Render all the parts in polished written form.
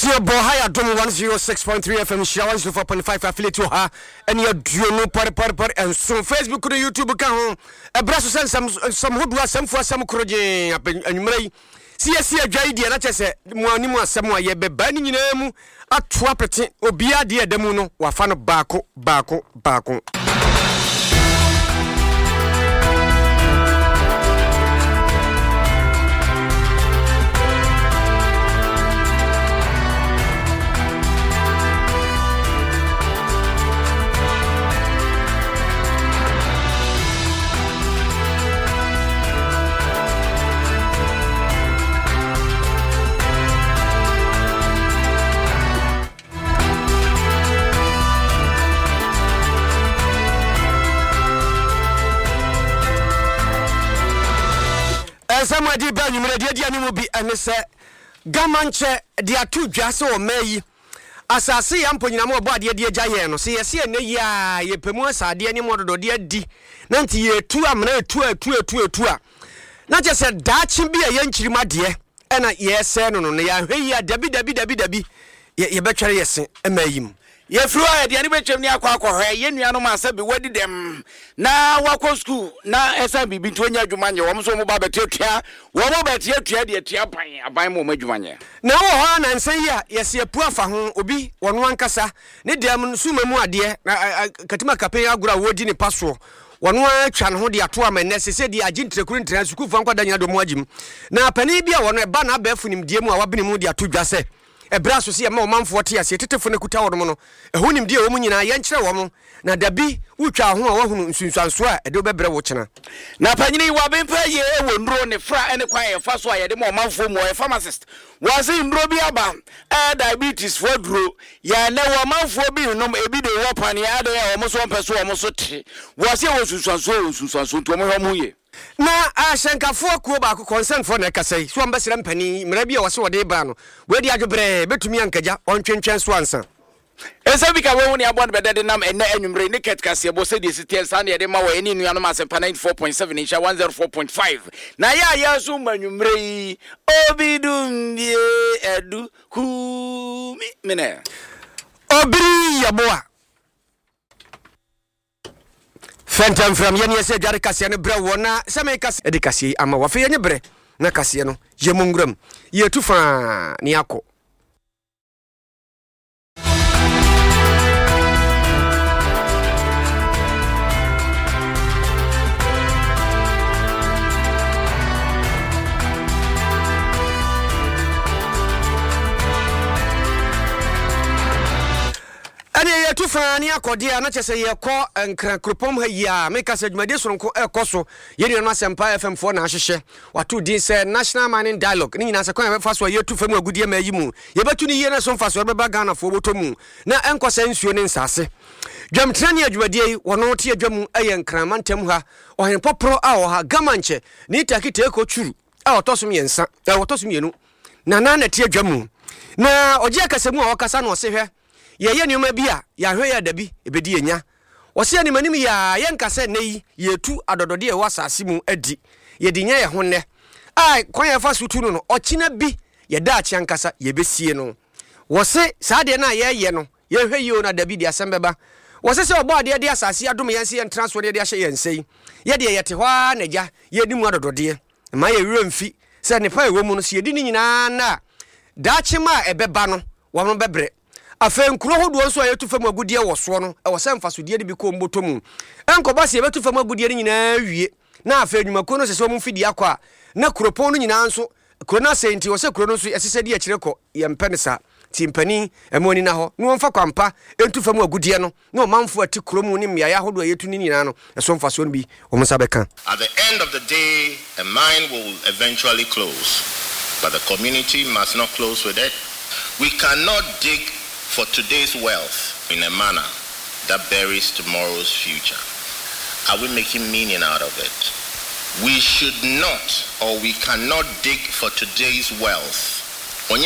Asia Bohaya Dom 106.3 FM Shawan 4.5 affiliate to her and your duno par and so Facebook and YouTube can a brass send some who do some for some croje and may see a JD and I just said Monimo somewhere ye be banning in a trapet obia dear demono or fan of Bako. Somewhere deep down, you may be and say, Gamanche, dear two jasso may. As I see, I'm putting a more body, dear Giano. See, I see a ya, ye pemosa, dear Nimodo, dear D. Nanti ye 2 amne 2. Not just a Dutch be a yanchi, my dear. And a yes, no, ya, Debbie. Ye better yes, a mayim. Ye flew at the animation near Quaco, yen Yanoma said, be wedded them. Now, walk school, now SMB between your Jumania, almost over Babatia, what about your tia, by more Majumania. Now, on and say, yes, your poor Fahon, Obi, one cassa, need them Sumamoa, dear, Katima Capea, Gura, Wodini Passo. One chan hold the atoa and necessary the agent recruit school from Quadania do Mojim. Now, Penibia, one a banner befunim, dear Moabimudia to Jase. A brass will see a more man 40 years, a telephone mono, a honim dear woman in a yancha woman, na dabi, which are who soon swear a dobe watching. Now, Penny Wabin per year will run a fra and acquire fast wire the more man for more a pharmacist. Was in Robiaba, diabetes for drew, ya never man for being no a bit of weapon, ya almost 1 person almost was here so to Mohamuye. Na ashanka fo ko ba ko concern for na kasai so ambassador mpani mrabi o so de ba no we di adwobre betumi ankaja ontwentwen so ansa esa bika we woni abon bedede nam enne anwumre ne ket kase bo se de sitia san de ma wa eni nuano ma se 94.7 insha 104.5 na ya so manwumre obidum die edu ku mine obiri yaboa Phantom from Yenya said Jaricasian Brawona, Samekas Edicasi, Ama Wafi and Bre, Nacasiano, Jemungram, ye too far, Niako. Ani tu fani akodia na chese ye ko nkran kropom ha ya make us adwumade soronko ekoso ye ni na sempa FM 4 na ahyehe watu din se National Mining Dialogue ni nyina se kon fa so ye tu fam agudie ma yimu ye betu ni ye na so fa so be ba Ghana fo botomu na enkosa nsuo ni nsase dwamtrani adwumade wono te adwamu aye nkran mantem ha ohen popro a o ha gamanche ni takite ko churu a otosom yensa a otosom yenu na na te adwamu na oje akasemu a wakasa na osehwe ye nyoma bia ya hwe ya dabi ebedi enya wose ani manim ya yenkase nei yetu adodode e wasase mu adi ye dinya ye honne ai kwan ya fa sutu no okina bi ye da achi ankasa ye besie no wose saade na ye no ye hwe yo na dabi di asembeba wose se obo ade asase adom yense ye transfer de ahye yensei ye de yete hwa na ja ye di mu adodode ma ye wura mfi se ne pa ewo mu no se ye di ni nyina na da achi ma ebeba no wo no bebre afa nkuro hodo nso ayetu fam agudie wo so no e wo se mfasodie de bi ko mbotomu enkoba se betu fam agudie ni nyina wie na afa adwumako no se so mfidi akwa na kuropon no nyina nso kuro na senti wo se kuro no so esese de akire ko ye mpenesa timpani emoni na ho no mfa kwampa entu fam agudie no na manfo ati kuromu ni mmya ya hodo ayetu ni nyina no so mfaso no bi wo msa beka. At the end of the day, a mine will eventually close, but the community must not close with it. We cannot dig for today's wealth in a manner that buries tomorrow's future. Are we making meaning out of it? We should not, or we cannot dig for today's wealth in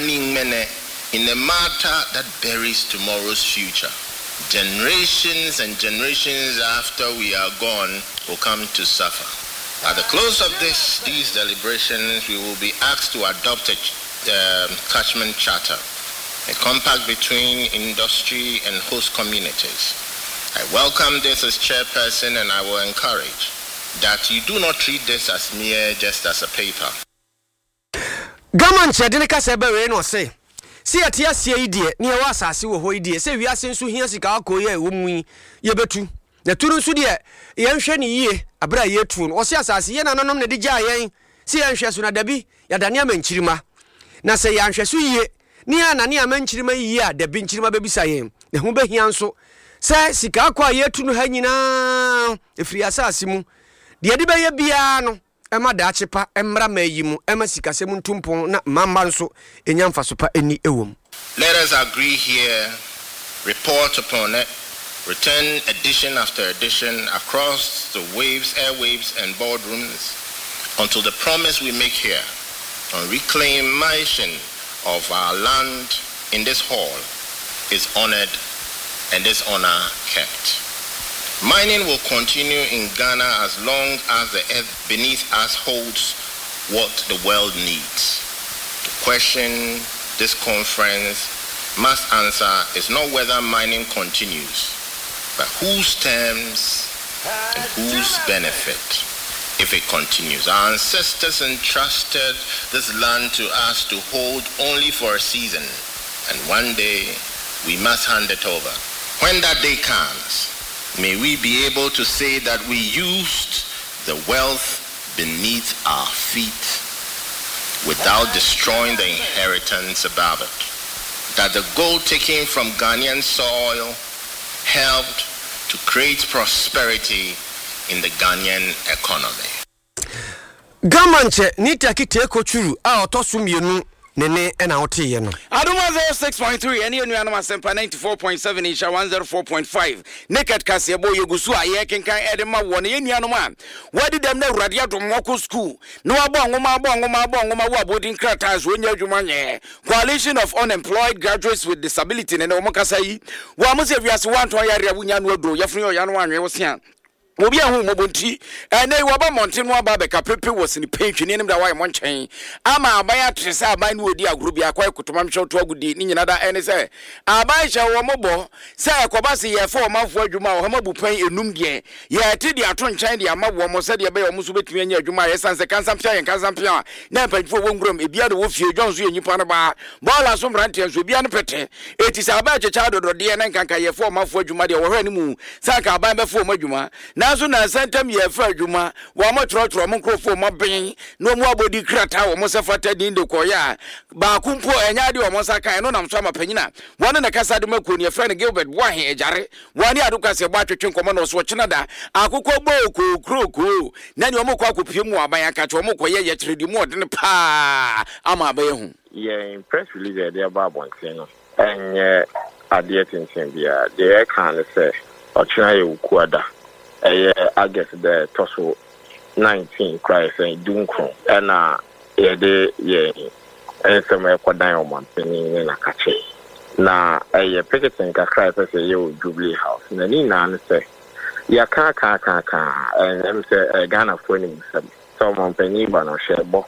a matter that buries tomorrow's future. Generations and generations after we are gone will come to suffer. At the close of these deliberations, we will be asked to adopt a catchment charter a compact between industry and host communities. I welcome this as chairperson, and I will encourage that you do not treat this as just as a paper. Gaman chedine ka se bewe no se. Si atia sie idie, ni e wa asase wo ho idie. Se wiase nso hia sika akoye wo mu ye betu. Na turu nso de ye nhwe ni yie, abra ye tu no. O se asase ye nananom ne de gya yen. Si ye nhwe so na dabi, ya dane amanchirima. Na se ya nhwe so yie, ni anane amanchirima yie a dabi nchirima bebisa yen. Ne ho behia nso. Se sika akwa ye tu no ha nyina efiri asase mu. De de be ye bia no. Ema da achepa emra mayimu ema sikase mu ntumpon na mamba nso enya mfasopa eni ewom. Let us agree here, report upon it, return edition after edition across the waves, airwaves and boardrooms until the promise we make here on reclamation of our land in this hall is honored and this honor kept. Mining will continue in Ghana as long as the earth beneath us holds what the world needs. The question this conference must answer is not whether mining continues, but whose terms and whose benefit if it continues. Our ancestors entrusted this land to us to hold only for a season, and one day we must hand it over. When that day comes, may we be able to say that we used the wealth beneath our feet without destroying the inheritance above it. That the gold taken from Ghanaian soil helped to create prosperity in the Ghanaian economy. Gamanche nita kiteko churu a otosu mienu nene ena ote ye no. Adoma 06.3 eni enu anoma sempa 94.7 isha 104.5 naked kase bo yegusu a ye kenkan edema wona ye nuanoma wadi dem na urade adom woko school no abo ngoma wo abodin kratas wonya adwuma nye coalition of unemployed graduates with disability ne omo kasa yi wo amose wiase wanto yare abunya no adro yefun yo yano anwe wo sia obi ahu mobonti ene wo ba monte no aba be ka pepe wo sini pentwi ne nim da wai monchen ama abaya trese aban no odi agro bia kwa ekotoma mhwe to agudi ni nyina da ene se aban hye wo mobo se ekoba se ye fa omafo adwuma wo mabu pan enum de ye te de ato nchen de amawo mo se de be yo muso betumi anya adwuma ye sanse kansampia na panfo wo ngurom ebia de wo fie dwonso ye nyipa no ba bola so mrante so bia no pete eti se aban checha dodo de ne nkanka ye fa omafo adwuma de wo hwe ni mu saka aban be fa omadwuma nazo na sentem ye fa adwuma wo mo trotro mo nkrofo mo ben no mo abodi krata wo mo sefata din de koya ba kumpo enya de wo mo saka no nam so amapanyina wona na kasa de makoni efra ne Gilbert Wahe ejare woni aduka se gba twetwe nkomo no so kyena da akokọ gbo okrokro na ne wo mo kwa akopie mu aban aka che wo mo koye ye kyeredi mu odene pa ama abaye hu ye press release de about no enye ade tintin bia de kan se ochina ye ukuada August the toso 19 Christ and Dunkron and de and some equadan o man na kache na picketing ka Christ say you Jubilee House na ni na say ya ka and say Ghana for ni so man penny ba no shebo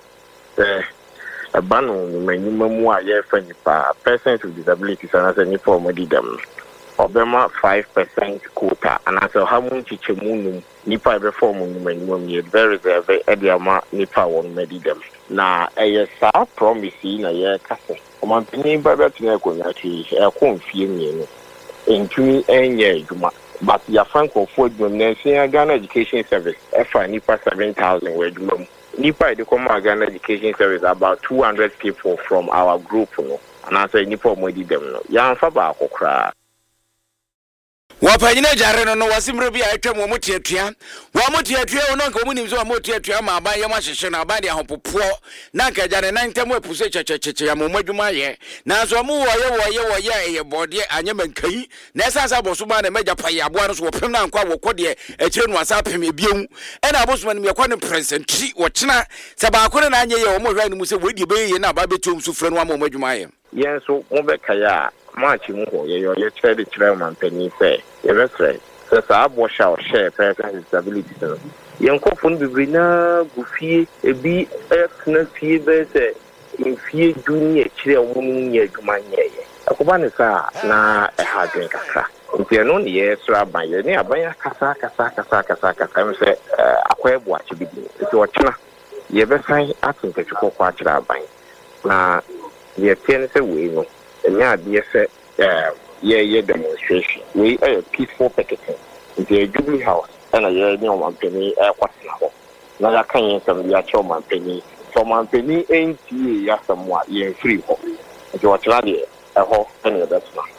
banu minimum a ye fa nipa persons with disabilities and as ni for modi dem Obama 5% quota and as a hamun chichemunum nipa be form minimum ye very ediama nipa won medidem na sa promise na ye kase omanpini baba tuna ko na ti e ko mfie mienu entumi enye adwuma but ya franco for adwuma na Ghana Education Service efa nipa 7,000 we adwuma nipa de come Ghana Education Service about 200 people from our group no and as a nipa medidem no ya fa ba akokra wapanyina jare no wasimre bia atwa mo motiatua wa motiatua ono nka omunim so motiatua ma aban ye mahyehe na aban de ahopopo na nka jare na ntem apuse chechecheche ya momadwuma ye na so mo woye ye bode anyama nkai na esasa boso ma na meja paye aboa no so wopem na nkwa wokode ekire no asa pem ebiem ena abosoma ne yakwa ne presenti wo kyena se ba akore na anye ye wo mo hwa ne mu se wodi be ye na aba betom so frɛ no amomadwuma ye yen so mo be kaya March mu ho ye chere man penny say ye resre se sa abo sha share person disability no yen ko fun bibri na gufie ebi na fie be se in fie junior chere wo mu nye adwuma nye ye Obanisa na ha dwen kakra. Nti no ne yesra ban ye ne aban kasa me se akwaebu achibi. Nti ochina ye be san atintechuko kwa achira ban. Na ye tiene se we no. Enya ade se ye demonstration. We a peaceful picketing. Nti Jubilee House and ye ni o mampeni kwasina ho. Na ya kan yen sam ya cho mampeni. So mampeni enti ya samwa ye free ho. Nti ochina de ho ene that's now.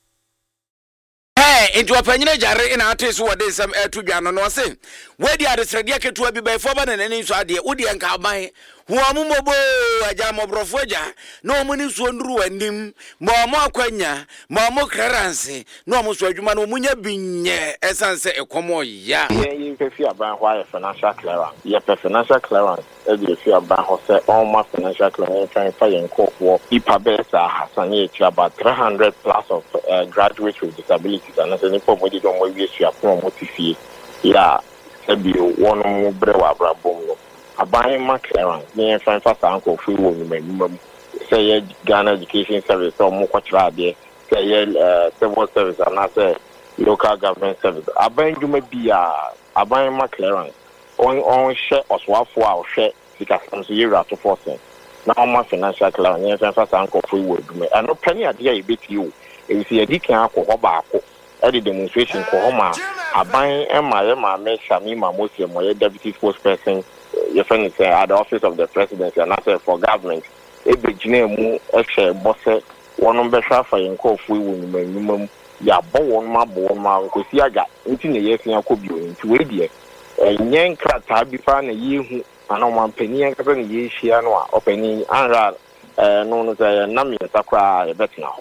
Into a penny jarre in artist what is some air to Jano no say. Where the other Srediaka to be by 4 and any so idea, Udi and Kabai, who are Mumobo, a jam of Brofoja, no money soon ruined more Quenya, more Clarancy, no most Regiman Munya Binya, essence a como ya. You can feel about why financial clearance. Yet financial clearance, as you feel about Jose, almost financial clearance and fire and court war. Ipabesa has about 300 plus of graduates with disabilities and as any form we don't want to promote. Yeah, one more brewa brabom. A buying my clearance, near San Francisco, free women, say Ghana Education Service or Mokwatra, say civil service, and I say local government service. A buying you may be a buying my clearance on share or swap for our share because I'm zero to 4 cents. Now my financial clearance, near San Francisco, free women, and no penny idea you bet you. If you see a dick alcohol, the demonstration for Homa, a buying Emma make Shamima Muslim or deputy spokesperson, your friend is at the office of the presidency and answer for government. A big name, extra boss, one number for in call free women, ya born my because you got 18 years in a could into a year. A young crowd have been found a year who I know 1 penny and 7 years she or penny and known as a Nami Sakra, a better now.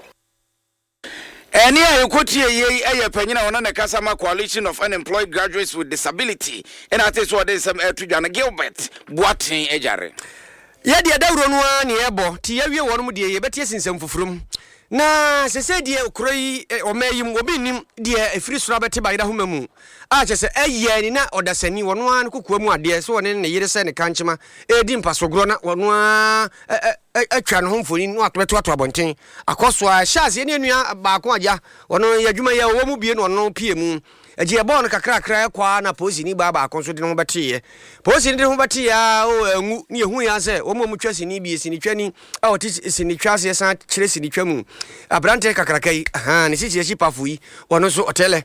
Any I could hear a penina on a Kasama coalition of unemployed graduates with disability, and I think what is some air to Jana Gilbert, Boating Ejare. Yet the other one near Bo, Tia, one with the Betty in some from. Na se said dear Cray or Mayum Wobinim, dear a free rabbit by the Humamu. I just say, a year in or the semi one cook, dear, so one in the year send a canchima, a dim passo grona, one a tran home for in what to Bontin. A cost why Shaz in Bakwaja, or no Yajumaya Womubian or no PM. A Giabon crack qua posing Baba consulting on Batia. Posing on Batia, near who I say, Omomuchas in Ibis in the training, out is in the Chassis and Chase in the Chamu. A brante cacraque, and this is a ship of we, or no so tele,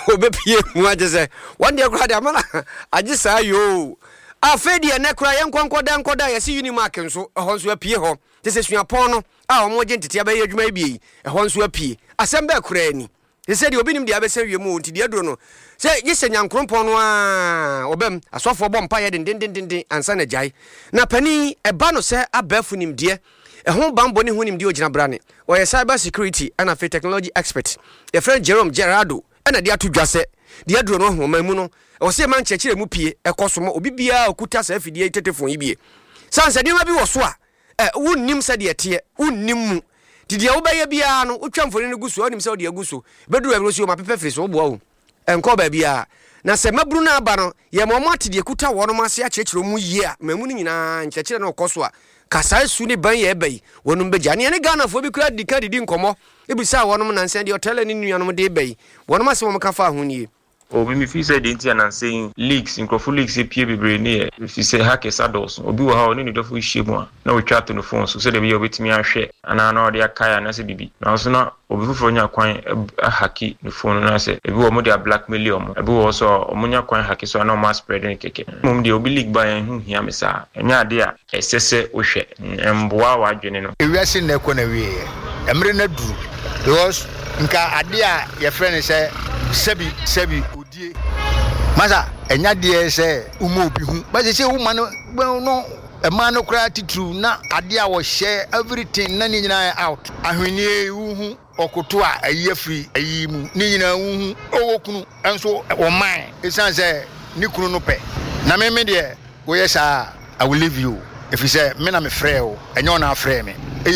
or one day I just saw you. I fed you and cry and concord, I see you marking so a horse will appear home. This is your porno, our more gentle may be a horse will appear. Assemble cranny. He said you've been in the adversary moon to the Adrono. Say, yes, and young crumpon obem, a soft for bumpire and and sanajai. Na penny, a bano say, a barefoot him dear, a home bamboni who him Diogena Brani, or a cyber security and a technology expert, a friend Jerome Gerardo, and a dear to Jasse, the Adrono, Mamuno, or say man church mupi, a costume, obibia, or kutas affiliated for Ibi. Sans a new was swa, wound nim said dear, wound nim. Did you obey a piano? Who come for any goose or himself, dear goose? But do I was your paper face or bow? And call baby. Now, say, Mabruna Bano, Yamamati, the Kuta, one of my church room, yeah, Memunina, and Chachano Coswa. Casai Suni Bay Abbey, one of Bejani and a gunner for because the caddy didn't come off. It was our woman and send your telling in Yanama Bay. One of my son Cafa who knew. O me fi say denti and saying leaks in crofo leaks pie bebre ne if you say hackers adults obi wo ha oni no dofo hye mu a na we chat no phone so say de be obetimi ahwe ana na ode akaya na say bibi na so na obi foforo nya kwan hacki no phone na say ebi wo mo de blackmail omo ebi wo so omunya kwan hacki so na o ma spread ne keke mum de obi leak ba yan hu hia me sa enya ade a esese wo hwe mboa wa adwene no ewiase na ekọ na wie emre na duru because nka ade a ye friend say sebi odie masa enya de say umo obi hu but say woman no e man no kra titru na ade a wo share everything na ni nyina out ahwenie hu okoto a ayefri ayimu ni nyina hu owokunu enso wo man esan say ni kunu no pe na me de wo yesa I will leave you. If you say, me na me freo, and you're not frame me. I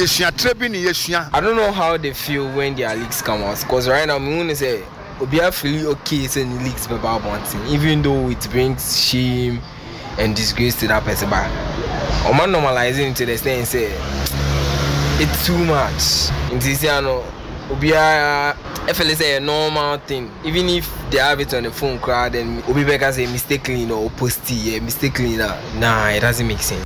don't know how they feel when their leaks come out. Because right now, I'm going to say, we are feeling okay saying leaks about one thing, even though it brings shame and disgrace to that person. But I'm normalizing to the extent say, it's too much. In this year, Obia I feel it's a normal thing. Even if they have it on the phone crowd then Obi Beka say mistakenly or posty mistakenly nah it doesn't make sense.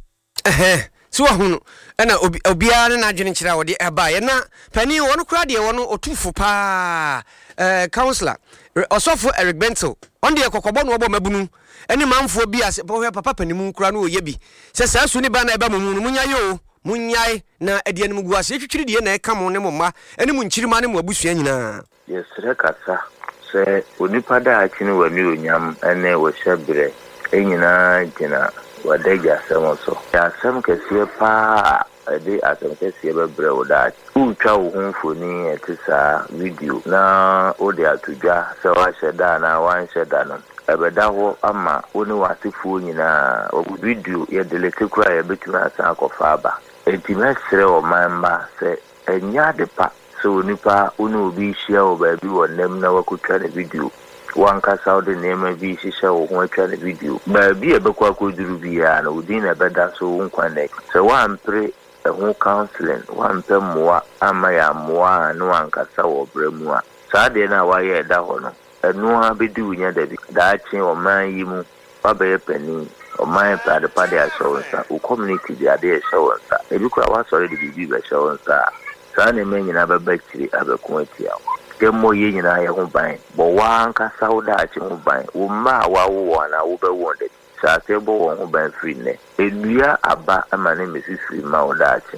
So ahunu na obia na adwene kira wo de eba ye na pani wono kra de wono otufo pa counselor osofo Eric Bentel on de kokobọ no obo mabunu eni manfo bi ase papa pani mu kra no oye bi se sa su ni ba na eba mu munya yo munyai na ade anim gu ase twitwiri de na eka mo ne momma eni mu nkyirima ne mo abusua nyina yesre kasa se onipa da akini wani onyam ene wo hyebre enyina gina wadega semoso ya sem kesiye pa ade asem kesiye bebre oda utwa wo honfoni etisa video na ode atudwa se wa sheda na wan sheda no ebeda ho ama oni wasifu nyina obu video ye delete kura ye betuma asa akofa aba entimesre o mamba se enya de pa so nipa oni obi hia o ba bi wonem na wakutwa na video wanka saudi name bi shisha wo ho atwa na video ba bi ebekwa akoduru bia na odin na beda so wonkwane so wampre ho counseling wampre moa ama ya moa no ankasa wo bremu a saade na waye da ho no enu ha bedi nya da bi da chi o man yi mu wabe pani o man pade pade a showonsa o community bi ade showonsa ebi kwa wa sorry di bi ba showonsa sa na me nyina babakiri abekon atia demo ye nyina ye ho ban bo wanka sauda achi ho ban wo ma wa wo na wo be wonde sa se bo wo ho ban free ne enua aba amane mesisi ma wo da achi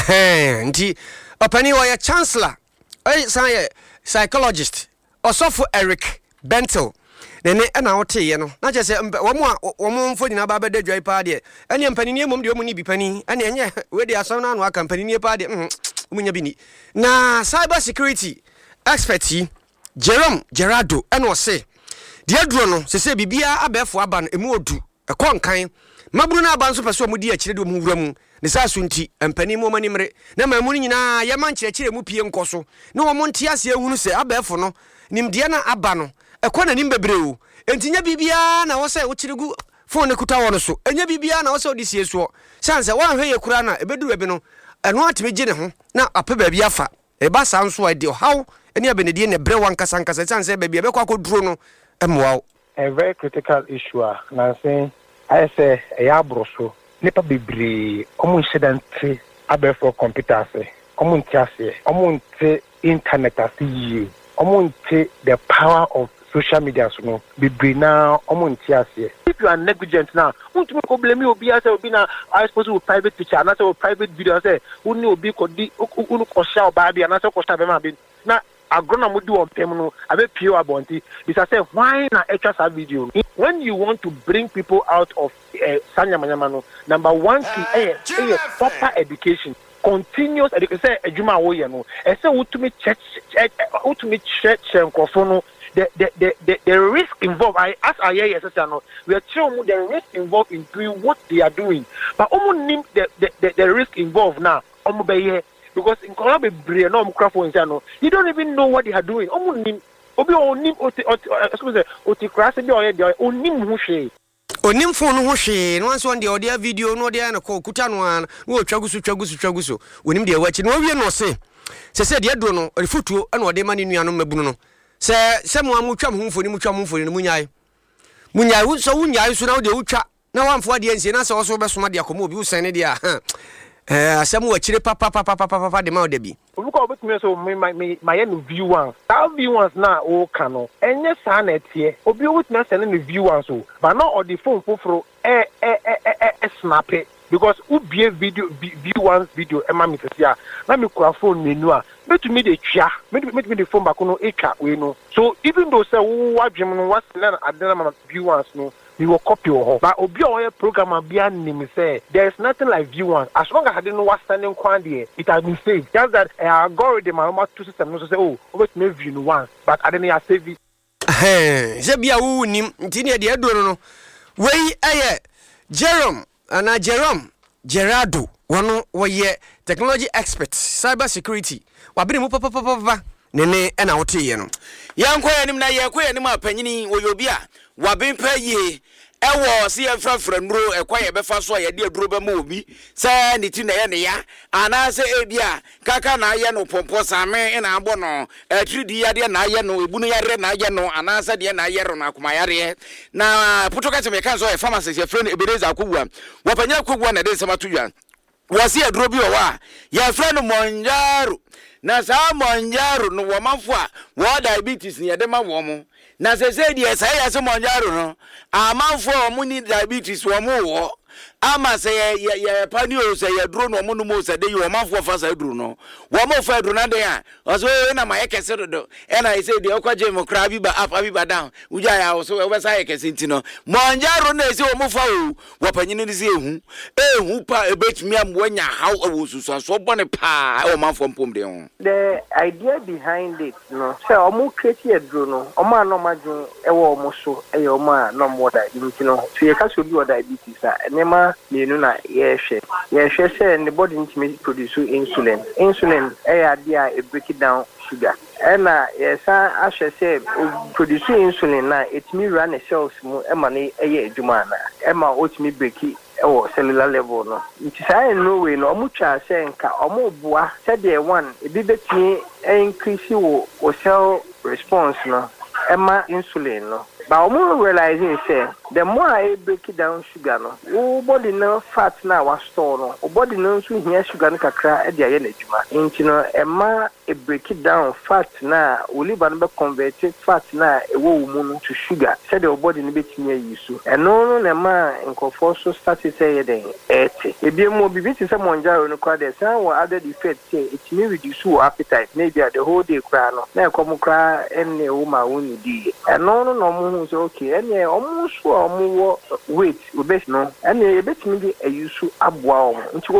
nti opani wa ya chancellor say psychologist osofo Eric Bentel nene na wote ye no na je se wo mo mfo nyina ba beda dwai pa de ene mpani ne mom de mo ni bi pani ene enye we de aso na no aka mpani ne pa de munya bi ni na cyber security expert Jerome Gerardo eno se de aduro no se bibia abefo aba no emu odu ekonkan maburu na aba nso pese omudi akire de omwura mu ne sa so nti empani mo mani mre na mamu nyina ye man kire mu pie nkoso na wo monte ase ehunu se abefo no nimde na aba no ekona nim bebreu entinya bibia na wo se wo kire gu phone ne kuta wo no so enya bibia na wo se odi sie so sanse wan hwe ye kura na ebeduru ebi no eno atime gye ne ho na ape baabi afa eba sa nso ade how eni abenedie ne bre wan kasa nkasa sanse baabi ebekọ akoduro no emwa a very critical issue na say I say ya broso nipa bebre omunhyedanti abefo computers omuntiase omunti internet asiye omunti the power of social media so no bebre na omuntiase if you are negligent now unto me ko blame obi ase obi na I suppose with private picture na say with private video say uni obi ko di unu ko share ba bia na say ko share be ma be na agrona mudi on pem no abe pio abonti bisa say why na extra video when you want to bring people out of sanyamanyama no number 1 key proper education continuous education say ejuma wo ye no e say utumi check nkofo no the risk involved as I hear yes no we are showing the risk involved in doing what they are doing but omo the risk involved now omo be here because in Colombia bre no microphone no you don't even know what they are doing omo nim obi onim oti class bi oye de onim hu hwe onim phone ho hwe no anso on de audio video no de na ko kuta no an no twagusu onim de wachi no wie no se de do no refutuo na ode ma ne nuano mabunu no se mo amutwam ho mfoni no munyai so wunyai so na de utwa na wamfo de ensie na se wo so be soma de akomo obi usan ne de a asem wa chire papa de ma ode bi obuko obetumi so my view ones that view ones na o kano enye sa na tie obi obetumi send no view ones so but not on the phone foforo snap it because ubie video view ones video ema mi tsia na me kura phone menu a betumi de twa me de phone back no etwa we no so even though say wo wadwem no was na adena ma view ones no we will copy your but obi o program bia nim say there is nothing like view ones as long as I didn't was standing kwan there it has been saved just that algorithm my two system no say oh over me view no once but I didn't have save it je bia wo nim ntini de adoro no wei Jerome Gerardo wono woye technology expert cyber security wabere mu papa nene na wote ye no yanko yanim na ye ko yanim apanyini woyobia wabempa ye ewo se ye frafra nuro ekwa ye befa so ye de aduro be ma obi se ne ti na ye ne ya ana se ebia kaka na ye no pompo same na agbo no 3D ya de na ye no ebunu ya re na ye no ana se de na ye ro na akoma ya re na putoka se me kan so ye pharmacist ye friend Ebeneza Akogua wapanya Akogua na de se matudwa wasi aduro bi owa ye friend Monjaro na sa Monjaro no womanfo a wo diabetes ne ye de ma wo mo na se die sa ya se Monjaro no amanfo omu ni diabetes wo mu wo ama se ye pani o se ye duro no mu no mo se de yo amanfo fa sa duro no wo mo fa duro na de a oso na ma ye kese do e na se de okwaje mo kra bi ba up abi ba down uja ya so we sa ye kese ntino Monjaro na se wo mo fa o wo panyini ni se ehu pa ebetimi am wo nya haw wo susu so bone pa wo amanfo mpom de ho. The idea behind it no say omo create ye duro no omo anomaju ewo omo so e omo a no more diabetes no so ye ka so bi o diabetes a nema menu na ye hwe say the body ntimi produce insulin ade a break it down sugar and yes ahwe say produce insulin na etimi run the cells mu e ma na eye adwuma na e ma otimi break it cellular level no it is no way no omo twa say nka omo boa say the one e bi betimi increase wo cell response no e ma insulin no but omo realizing say the more I break it down sugar no wo body no fat na wa store no wo body no so hia sugar no kakra e dia ye na adwuma nti no e ma e break it down fat na wo liver no be convert fat na e wo mu no to sugar say the body no betimi ayisu eno no na ma nkofo so start say ye den ete e bi mo bibi ti say Monjaro no kwa de say wo added effect say it may reduce your appetite maybe the whole day kra no na ko mo kra enne wo ma wo ni di eno no no mo say okay enne omo so omo weight obes no enne e betimi di ayisu aboa omo nti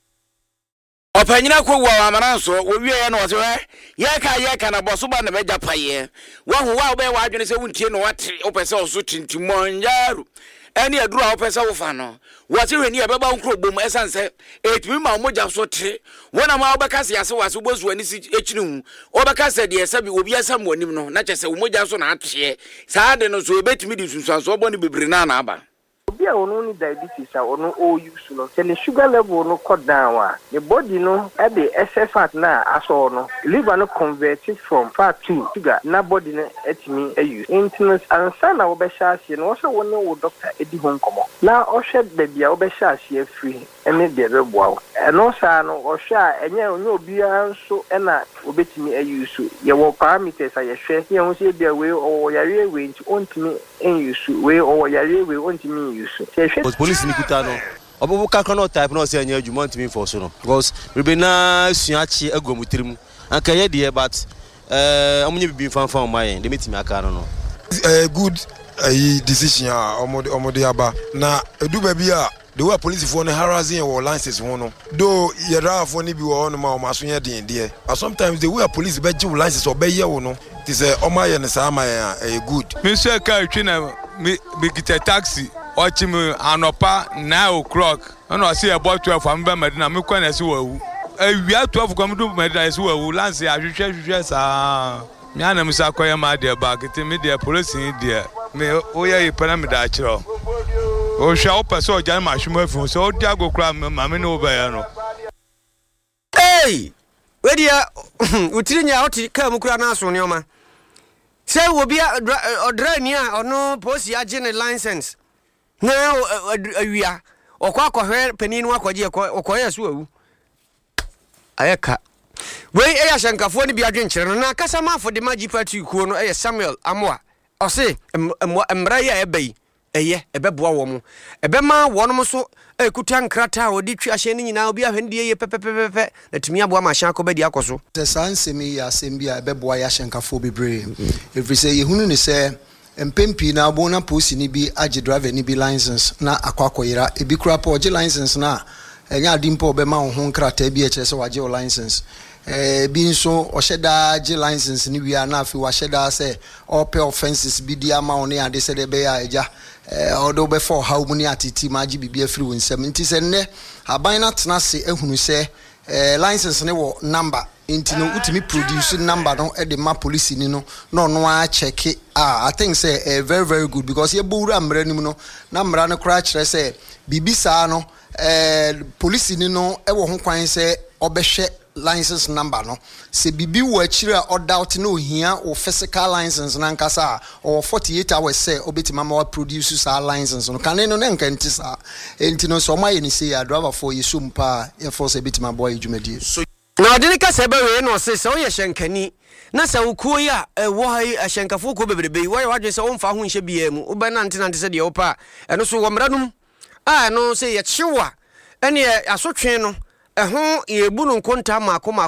opanyina Akogua amana so wo wie ye no wo se ye ka na boso ba na beja paye wo hu wa be wa adwene se wuntie no wate opese oso tinti Monjaro eni aduru a opese wo fa no wo se hweni e beba nkro bom esanse etimi ma moja so tre wona ma obeka se ase wase bozu ani si echini hu obeka se de ese bi obi asam wanim no na chese wo moja so na atye saa de no so ebetimi di sunsuanso obo ni bebre na aba obi a onu ni diabetes a onu o use no say the sugar level no cut down a the body no e be excess fat na aso no liver no convert it from fat to sugar na body no etimi use intimus ansa na wo be shaase no so woni wo doctor edi ho nkomo na o hwe da bia wo be shaase free ene de be boa eno sa no o hwe a enye onye obi anso na obetimi use ye wo parameters a ye hwe ye ho se bia we o yare we nti ontimi use we o yare we ontimi But police nikuta no obo ka no type no say anya adwuma ntimi for so no because we be na suachi agomutirim anka ye de but omunye bibi fanfa o mayen de metimi aka no good decision omo de aba na edu ba bi a the way police for no harassing your license ho no though ye drive for ni bi wo no ma o maso ye den de sometimes the way police be give license or be ye wo no it is omaye ne sa amaye good me say ka twi na me get taxi watching me anopa 9 o'clock and I see about 12 am be medina me kwa na si wawu we are 12 come do medina si wawu lance ahwehwe sa me ana me sa koya ma de ba kete me de police ni de me oya yipana me da kiro o hwa opese o jan ma hwema afu so o dia gokura ma me no ba ya no hey we dia utirinya oti ka mu kura na aso ne oma say wo bia odra ni a ono posi age ne license na awia okwa akọhwe paninu akọje okọye so awu ayeka we eya shankafo ni bia dwenkyere no na kasa mafo de magi party kuo no Samuel Amoa ose emra ya ebai eye ebeboa wo mo ebema wonom so ekuta nkrata odi twa hye ni nyina obi ahwendie ye pepepepe na tumi aboa ma hyan akobadi akoso the sansemi ya sembia ebeboa ya shankafo bebre every say yehunu ni say empempi na abona posi ni bi age driver ni bi license na akwakoyira ebi kura po age license na enya adimpo be ma ho nkrata bi eche se waje license bi nso osheda age license ni wi na afi washeda se all pay offenses bi di ama oni ade se de be ya eja odo be for how many atiti maji bi afiri wonsam nti se ne aban na tena se ehunu se license ne wo number Inti no utimi produce number no e de ma police ni no a check it. I think say very very good because ye buru amra nim no na mra no kra kire say bibisa no police ni no e wo ho kwan say obehwe license number no se bibi wo akire a doubt no hia o physical license na nkasa or 48 hours say obetima ma produce sa license no kan no nka ntisa enti no so ma ye ni say ya driver for yesum pa ye force obetima boy adwumadi so na de ka se be we no se so ye hyenkani na se ukuo ya wo hai ahyenkafo ko bebrebe wo ye wadwe se wo mfa ho nhye bia mu wo be nante se de wo pa eno so wo mranum no se ye kyewa ene asotwe no ho yebu no nkonta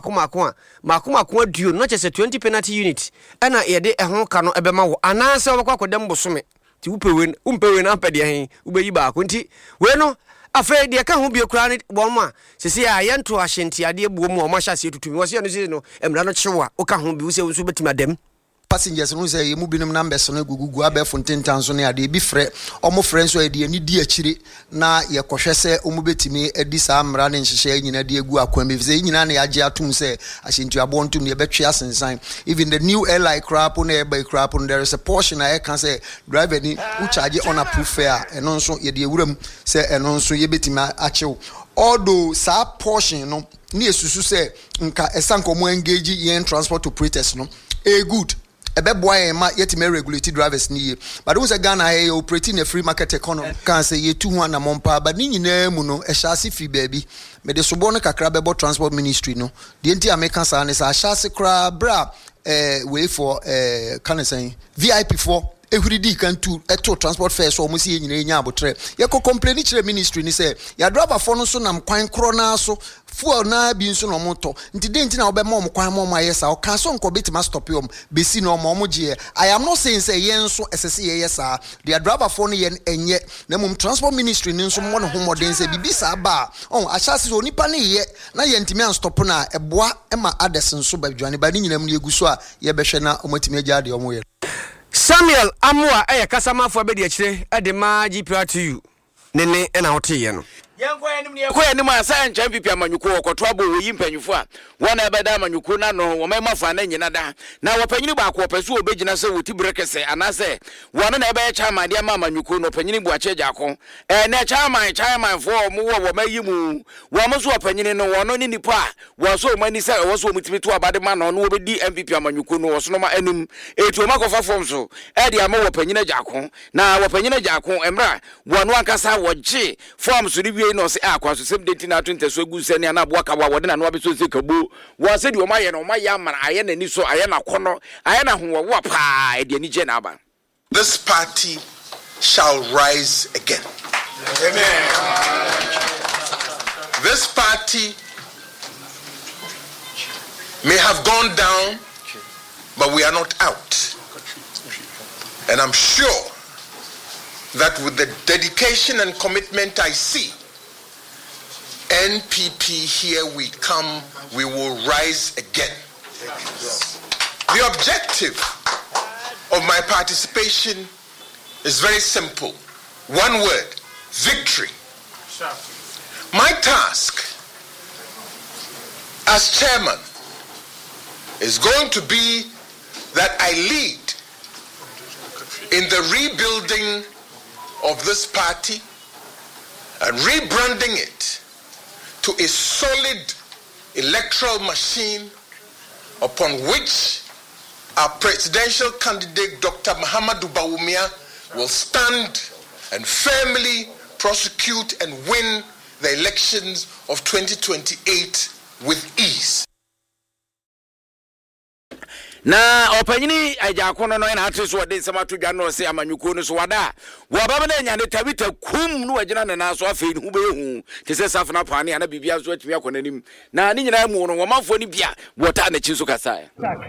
mako aduo no chese 20 penalty unit ena ye de ho ka no ebema wo ananse wo kwakọ dem bosome ti umpewe na pede hen ubeyi ba ko nti we no afa de ka ho bie kura ne bo ma sese ya yento ahyenti ade buo mu o ma hyase tutumi wo se no se no emra no kyewa o ka ho bi wo se wo so betima dem passengers no say mu binum numbers no gugugu abefo ntentan so ne ade bi frɛ omo frɛ so ade ani di akire na ye kɔhwɛ sɛ omo betimi adi saa mra ne nhyehyɛ nyina de agu akwan bi sɛ nyina na yagye atum sɛ ahyenti abontum ne betwe asensan even the new airline crap na by crap there is a portion I can say driver ni who charge on approved fare ɛno nso ye de ewuram sɛ ɛno nso ye betimi akyew although sa portion no ne esusu sɛ nka esanko mo engage yen transport operators no good ebe boy ma yetime regulate drivers ni ye but we say Ghana here operating a free market economy can say ye 200 na mompa but ni nyina mu no e hyase fi baabi me de sobo no kakra bebo transport ministry no de enti american sa ne sa hyase kra bra way for can say VIP for ehuridi kan to eto transport fare so mo si nyina nya abotre ye ko complain kire ministry ni say ya driver for no so nam kwan kro na so fuel na bi nso no moto nti de nti na obema mo kwan mo ayesa o kan so nko betima stop yom besi no mo je I am not saying say yen so esese ye yesa the driver for no yen enye na mum transport ministry ni nso mo no homoden say bibi sa ba ahyase so nipa ne ye na ye ntimi an stop na eboa ema ades nso ba dwane ba ni nyinam ne yeguso a ye behwe na omotimi agya de omo ye Samuel Amua kasamafo abedi akire ade ma GPR2 nene na hote no ko anim asa ncha pipi amanyuko okoto abo woyi mpanyufo a wona ebeda amanyuko na no wo mema fa na nyina da na wopanyini ba ko opesu obegina se woti brekese anase wona na ebe cha amade ama amanyuko no panyini bu ache jako na cha fo mo wo mayi mu wo mo so opanyini no wono ni nipa wo so mani se wo so mutimi to abade ma no no obedi MPP amanyuko no wo so no ma anum etu ma ko fa fom so e de ama wo panyini jako na wo panyini jako emra wono ankasa wo je form so ri no se akwaso sem denti na twente so egu sani na aboa kawa wode na no abeso se kabo wo se di o maye no maye amana aye na ni so aye na kono aye na ho wo pa e de ni je na aba. This party shall rise again. Amen. This party may have gone down, but we are not out. And I'm sure that with the dedication and commitment I see, NPP here we come, we will rise again. The objective of my participation is very simple. One word: victory. My task as chairman is going to be that I lead in the rebuilding of this party and rebranding it to a solid electoral machine upon which our presidential candidate Dr. Mahamudu Bawumia will stand and firmly prosecute and win the elections of 2028 with ease. Na opanyini ajakono no na ateso de samato dwa no se amanyuko no so wada wo baba na nya ne tabita kum no agina ne na so afei hu be hu te se safna pane ana bibia so atimi akonanim na ni nyina mu no wo mafo ni bia wota na chi so kasa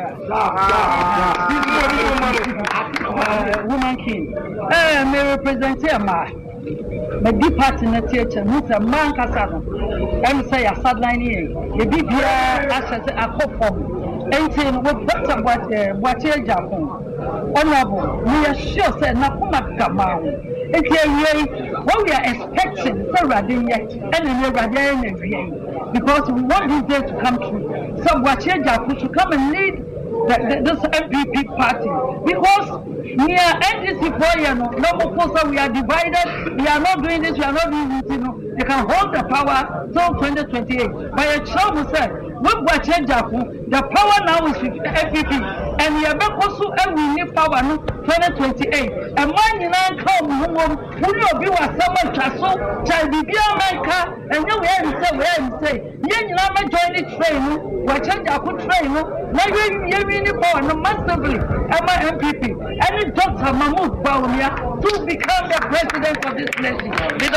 woman king me represent ma di party na teacher musa man kasa no em say ya sideline ye bibia asese akopom Enti wo Dr. Boache Japon. Honorable, we are sure say nakuma kamao. Enti what we are expecting so radin yet and we radin because we want this day to come true. So Boakye Jaku should come and lead this MPP party, because near NDC for no, we are divided, we are not doing this, we are not doing this, they can hold the power till 2028. But a child will say, with Boakye Jaku, the power now is with MPP, and we are also we need power no 2028. And man, you know, come home, who will be what someone chasso, child be America, and you will say, you know, join the train, Boakye Jaku train, now you power no massively, Emma MPP, any Dr. Mahmoud Bawumia to become the president of this nation.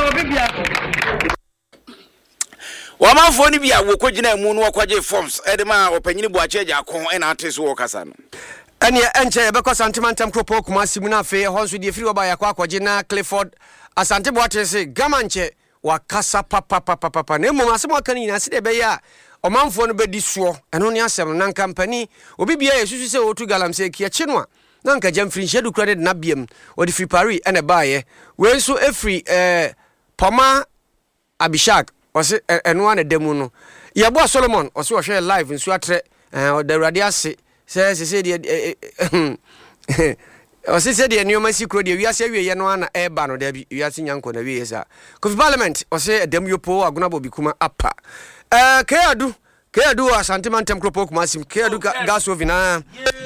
Wama foni bia wo kogina mu no kwaje forms edema opanyini Boakye Jaku and artist wo kasa no. Ene enche be ko santimantam kropo kuma simu na fe ho so de firi oba yakwa akwaje na Clifford Asante Boakye se gamanche wakasa papa na emu asem aka ni na se de be ya omanfo no bedi so eno ne asem na company obi bia yesusu se otu galamse kiache no na nka jamfiri shedu credit na biem odi free Paris ene baaye we so efri Poma Abishak ose eno ane demu no yebo Solomon ose wo hwe live nsu atre the radio se de ose se de nyoma sikro de wiase wiye no ana eba no da bi wiase nyanko na wiye sa Kofi Parliament ose demu yopo aguna bobi kuma apa Kayadu Asante Mantem kropo kuma sim Kayadu gaso vina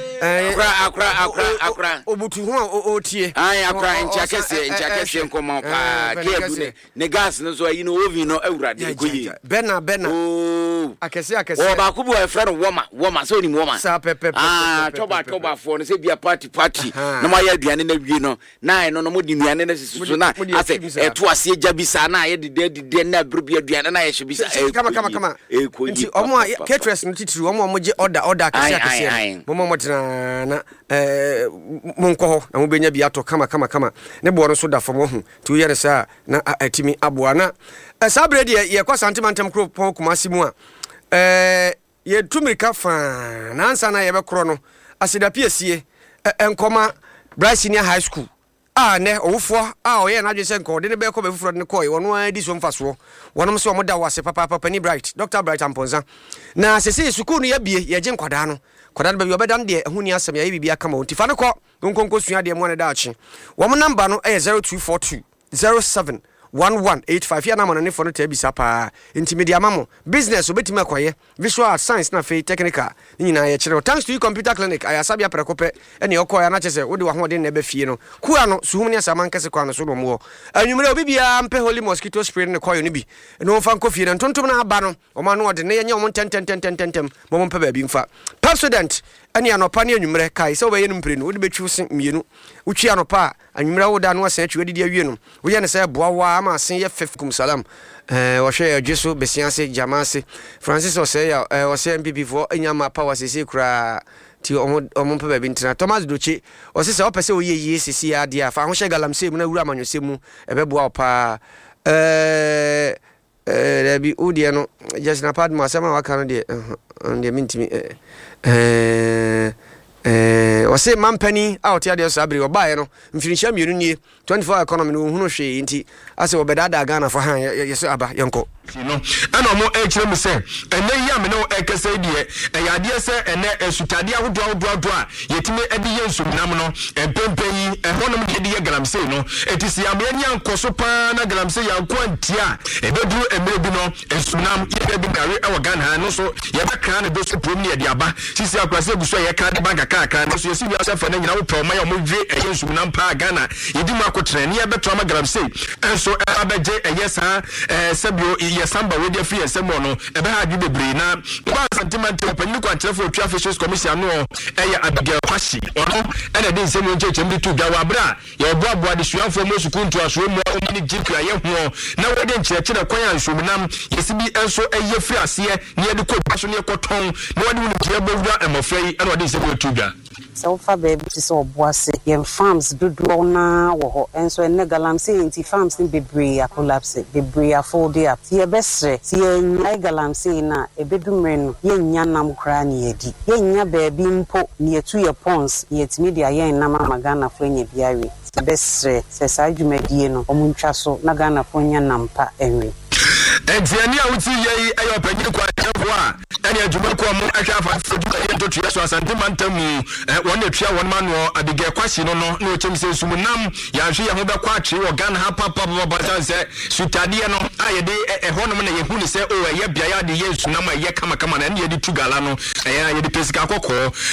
akra obutu ho otie akra nchakese nkoma pa Kayadu ne gas no so yi no ovi no awurade koyi bena akese o ba kubu e friend woma so ni woma sa pepe toba fo no se bia party na ma ya aduane na wie no na no mo di nuane na sisusu na ase eto ase ejabisa na ye de na brubia aduane na ye hibisa kama nti omo caterers no titiri omo moje order akese momo tena na monko ho na mo benya bia to kama ne bo no so da fo mo hu ti wo yere sa na atimi aboa na sabre de ye kwa santimantem kropo kuma simu a ye tumirika fa na ansa na ye be kro no asida piesie enkoma Bryce Senior High School ne owufo oye na adwese nko de be ko be fufuro ne koy wono adi so mfaso wonom se omoda wase papa ni Bright Dr. Bright Amponza na sese school no ya bie ye je nkwada no be obedan de ehuni asem ya bibia kama ontifa ne ko nkonko sua de mo ne daachi wo mo number no 0242 07 1185 ya na mo ne fo no tabisa pa intermediate mamo business obetime akoye visual science na fe technical nyina ye kire thanks to you computer clinic ayasabia prekope ene okoya na chese wodi wa hoden na be fie no kuwa no suhum ne asama nkese kwa no so no mo anwumre obibia mpe holy mosquito spray ne koyo no bi no fa nkofie na tontom na aba no o ma no ode ne ye nyom tentem mo mpe ba bi mfa president ene anopa ne anwumre kai se obaye no mpre no wodi betwu se mienu utwi anopa anwumre woda no asan atwi wadi awie no wo ye ne se boawa ama asen ye fefkum salam wo hwe Jesu besianse jamase Francis ose ya ose MPP for enyama power sese kura ti omo pe ba bi ntina Thomas Dochi ose se opese oye sisi ade afa ho hye galamse mu na wura amanyose mu ebeboa opa bi udie no just na pad ma sama waka no de mintimi wase mampani out ya de so abri obaye no mfinisha mienu nie 24 economy no hunu hwe nti ase obedada Ghana for han yeso aba yenko no ana mo ekire mu se ene ya me no ekese die eyade se ene esutade ahodo a yetime ede yensum nam no empempeyi ehonom de ye galamse no etisi amanya nkoso pa na galamse ya kwantia ebedu emrebi no esumnam ye bi gare e Ghana no so ye bakra ne do so prom ne de aba sisi akwase guso ye ka de banka kaka no so yesi bi asafa na nyina wo pe o ma ya mo dwe yensumnam pa Ghana yedi mu akotre ne ye beto ma galamse enso abeje eyesa sabio yesamba we dey free esemo no ebe ha dwe bebre na kwa sentiment opanyi kwa ntrefo otwa officials commission no eya Abigail Kwashi ono ena de nsemo nchechem bi tu ga wabra ye boaboa de suanfo mo sukuntu aso mu omini jikra ye ho na we de nchechere kwan ansomnam yesibi enso eye free ase ne ye de ko baso ne koton na we de mu ntia bowura emofrei ena de nsemo tu ga so fa baby ti so boase yem farms dodo na wo ho enso ene galamse nti farms ni bebre ya collapse bebre ya fold up ye besre ti ye galamse na ebedumre no ye nya nam kra ni edi ye nya baby mpo ni etu ye pons ye timidia ye na mama Ghana fo nya biawe besre se sa dwumadie no omuntwa so na Ghana fo nya nampa enwe entiani a wuti ye ayo panyin kwa chefo a ene adwuma ko mo ahwa afa adwuma ye to tua so asante mantamu won na tua won ma no abige kwasi no no na ochim se sumunam ya hwe ye ho be kwa atwe wo Ghana ha papa baba se sutade no ayede honom na ye hu ni se o ye bia ya de ye sunam ye kama kama na ye di tugala no ye di pesika kokko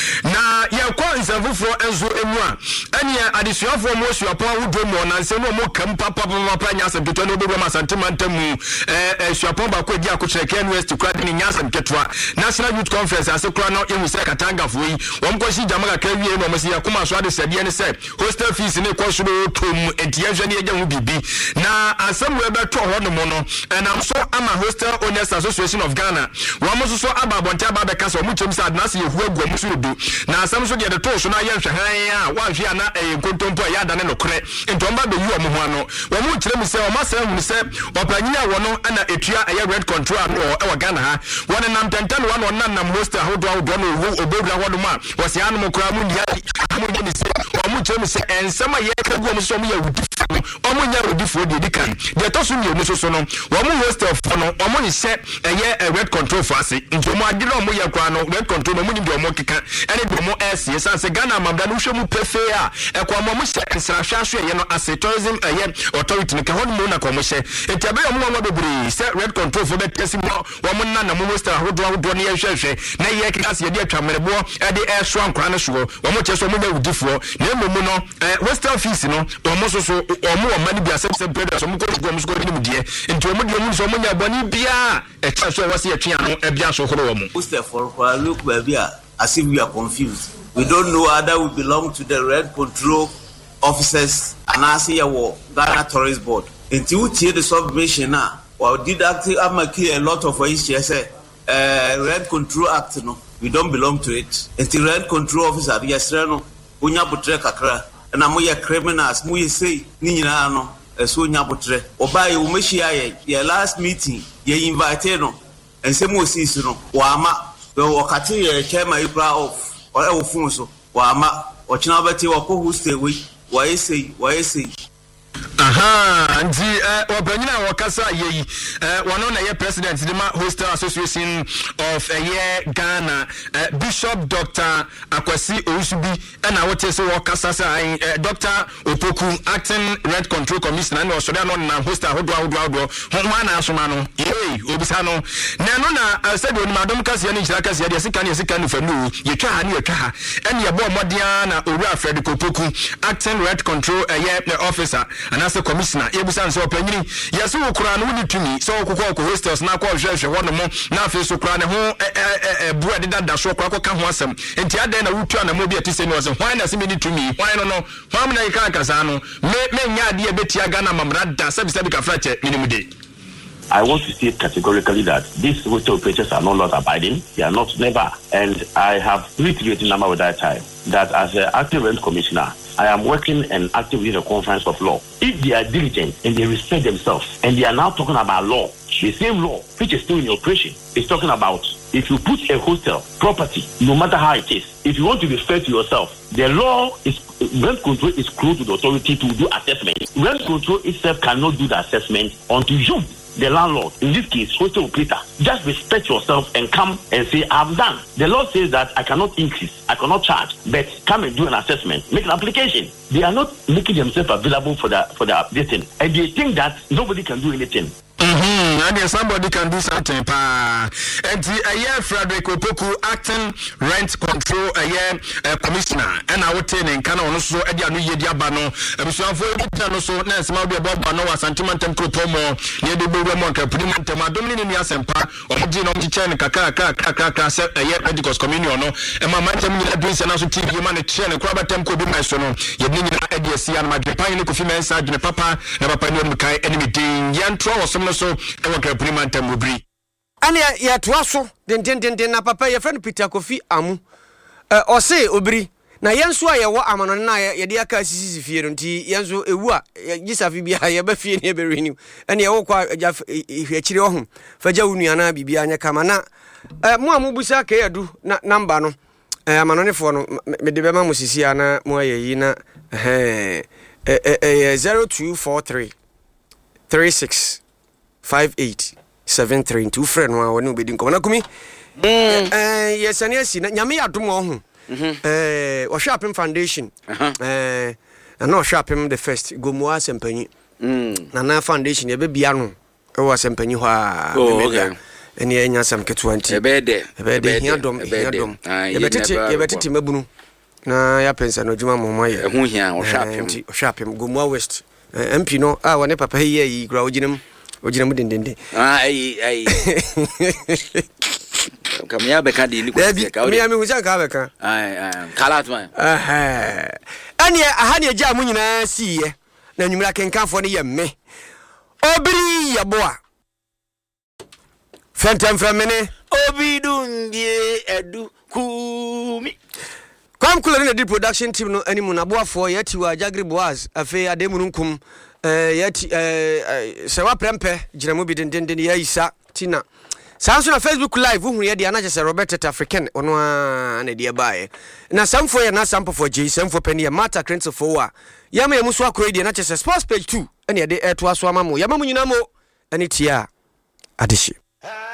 na ye kwa nsanfufo enzo emu a ene adesuafo mo suapo awudo mo na nse no mo kam papa nya asem keto no obebu asante mantamu suapo ba ko di akokyereke university kra de nya asem ketwa National Youth Conference asekura no ye musa katanga foi won ko shi jamaga ka wie no mo si akoma so ade sade ne se hostel fees ne ko so tom entia hwe ne ye hu bibi na asem we beto ho no mo no na so ama Hostel Owners Association of Ghana wa mo so ababonta aba be ka so mo chem sad na se ye hu agwa mo so do na asem so de to so na ye hwe han a wa hwe ana kontompo ya da ne no kre ntomba be yu o mo ho ano wa mo kire mi se o ma se hu se opanyi a wo no ana etua aye red control no e wa Ghana ha wona nam tantan wa no nam hostel hodo no obewura ho no ma wo se anu mo kra mu ndia mo ni se wa mo kire mi se ensama ye ka go mo so mo ya wudi o mo nya wudi fo de dikan de to so mi so no wa mo hostel fo no o mo ni se eye red control for ase nto mo agire o mo ya kwa no red control no mo ni de o mo keka ene de mo ese san se Ghana mamda no hwe mu pefe a e kwa mo se ensra hwahwe ye no ase tourism authority ne ka ho mo na ko mo hye entiabe yo mo bebiri se red control for bet kesi mo wo mo na mo hostel hodo ne ye hwehwe na ye keka se ye de atwamerebo e de e so ankra na so wo mo che so mo nya wudifuo na mo no hostel fees no wo mo so o mo mani bia se brother so mo ko go mo so ni mu die enti o mo de mo so mo nya boni bia e cha so wase ye twa no e bia so horo wo mo hostel for look baby as if we are confused. We don't know whether we belong to the red control officers and I see our Ghana Tourist Board. Until we hear the submission now, well, did actually a lot of issues. Red Control Act, no, we don't belong to it. Until red control officer, yes, no, unya butre kakra, and I'm a criminals, mu say, Nina no, so nya butre. Obai umeshia ye last meeting, ye invited no, and some more season no, wama, well, wakati ye chairman you proud of. Or Alfonso, Wama, or Chinabati, or who stay with, why say. Aha, ndi Obenina wakasa ye one on a president the Hostel Association of Ghana Bishop Dr. Akwasi Ousubi and I would say wakasa Dr. Opoku acting Red Control Commissioner and also there on hostel hodo homana asomano obisano na said when madam kasi ni chira kasi ya sika ni fanu ye twa ha and ye bo modia na owura Fred Opoku acting Red Control officer and as a commissioner ebusan so panyini yeso ukura no ni tumi so kokko hostels na kwa hwehwe wono mo na afi so kura ne ho bua de dada so kwa ka ho asem enti adan na wutua na mo bi atise ni wo why na se ni tumi why no hwam na ika kasa no me nya de betia Ghana mamra da sabi ka frache minimude. I want to state categorically that these hostel operators are not law abiding. They are not never. And I have reiterated number with that time that as an active rent commissioner, I am working and active in the conference of law. If they are diligent and they respect themselves and they are now talking about law, the same law which is still in operation is talking about if you put a hostel property, no matter how it is, if you want to be fair to yourself, the law is rent control is close to the authority to do assessment. Rent control itself cannot do the assessment until you, the landlord, in this case, hostel operator, just respect yourself and come and say, I'm done. The law says that I cannot increase, I cannot charge, but come and do an assessment, make an application. They are not making themselves available for the updating, and they think that nobody can do anything. And somebody can do something. And Frederick Opoku acting rent control commissioner. And I would tell you, can also Edia Nuyedia Bano, so Ness Mabia Bano, Santimantem Kupomo, near the Buremonka, Primantem, Dominion Yasempa, or Genome Chen, Kaka, a year Pentecost communion, and my mantem address and also TV humanitarian, and Krabatem could be my son, Yadina Edia Sian, my Japan, Kufima, Sergeant Papa, never Panion enemy ding, Yan Tro, some so, and what can Primantem will be. And yet, Wasso, then Papa, your friend Peter Kofi Amu, or say, Obri. Na yanso aye wo amano na ye de aka sisi fie nti yanso ewu a gisafi bia ye ba fie ne be renew ene ye wo kwa hwechire ho faja wunu ana bibia anya kama na mo amubusa ka yadu na namba no amano ne fo no me de be ma musisi ana mo aye yi na 0243 36 58 73 nti ufrɛ no a wɔne obedi nkɔmɔ na kumi yɛsane asi na nyame yɛ adom wɔ ho ɔhwɛ apem foundation na ɔhwɛ apem the first gomoa asɛmpanyi nana foundation yɛbɛbia no ɛwɔ asɛmpanyi hɔ a ɛne ɛnya asɛm ketewa nti ɛbɛyɛ hiadɔm yɛbɛtete mabunu na yɛapɛnsa no adwuma mmɔma yɛ ɛho hia ɔhwɛ apem gomoa west mp no a wɔne papa yi ayi kura ogyinam dendende kamia beka de ni ko ka mi hu sɛ ka beka kala to ɛne aha ne agya mu nyinaa siiɛ na nwumra kenkanfo ne yɛ me obiri yɛboa fɛntɛm fra mene obidundie edu kumi Kwamkula ne di production team no animu na boafoɔ yɛti wa Jagri Boaz afei ademu nkum yɛti sɛ wa prempɛ gyinamu bi dendenden yɛ isa tina sanso na Facebook live hu yɛ de ana kyɛ Robert African ono a na de bae na samfo yɛ na sampofo gye samfo pani yɛ Mata Krensofo a yɛma yɛ muso akɔ de na kyɛ sports page 2 ɛne yɛ de ɛto aso ama mo yɛma mo nyina mo ɛne tia adehye